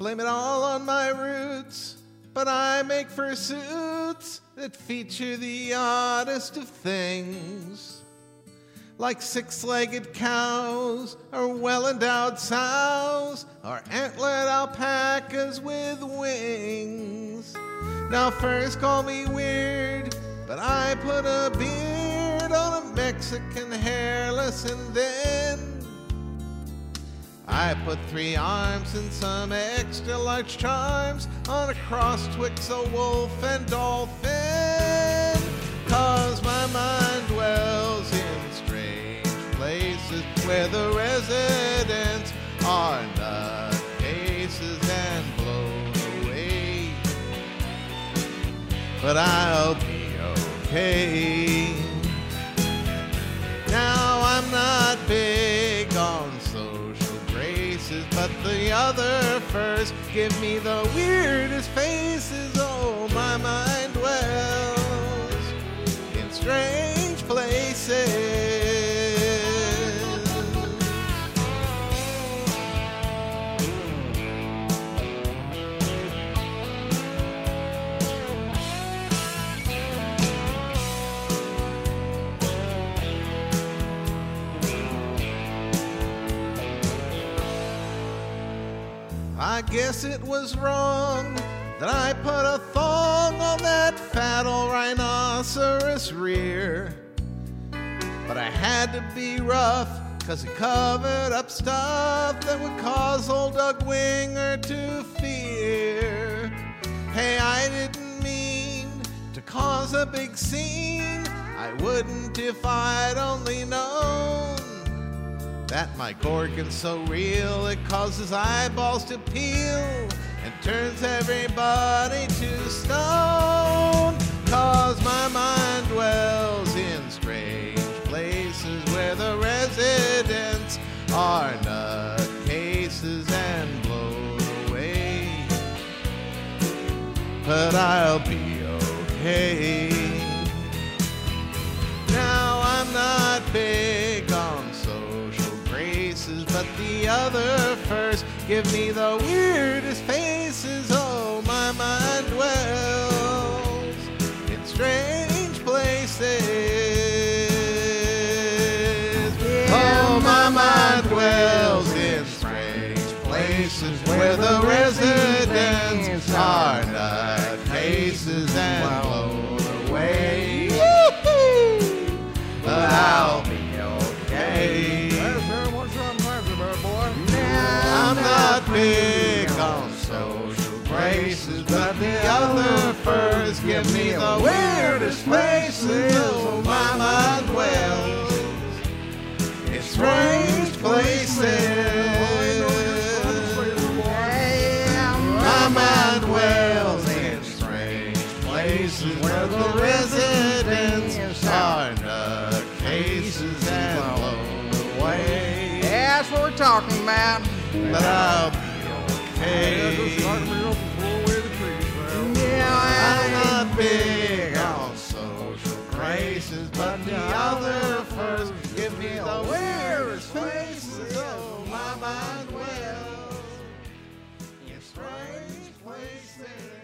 blame it all on my roots, but I make fursuits that feature the oddest of things, like six-legged cows, or well-endowed sows, or antlered alpacas with wings. Now first call me weird, but I put a beard on a Mexican hairless, and then I put 3 arms and some extra large charms on a cross twixt a wolf and dolphin. 'Cause my mind dwells in strange places where the residents are nutcases and blown away. But I'll be okay. Now I'm not big on social graces, but the other first give me the weirdest faces. Oh, my mind dwells in strange places. I guess it was wrong that I put a thong on that fat old rhinoceros rear. But I had to be rough, 'cause it covered up stuff that would cause old Doug Winger to fear. Hey, I didn't mean to cause a big scene. I wouldn't if I'd only known that my Gorgon's so real it causes eyeballs to peel and turns everybody to stone. 'Cause my mind dwells in strange places where the residents are nutcases and blown away. But I'll be okay. Now I'm not big on social graces, but the other first give me the weirdest faces. Oh, my mind dwells in strange places. Oh, my mind dwells in strange places where the residents are nutcases and blown away. But I'll be okay. I'm not big on social graces, but the other furs give me the weirdest faces. Oh, my mind dwells in strange places. My mind dwells in strange places where the residents are nutcases and blown away. Yeah, that's what we're talking about. But I'll be okay. I'm not big on social graces, but the other first give me the weirdest faces. Oh, my mind dwells in strange places.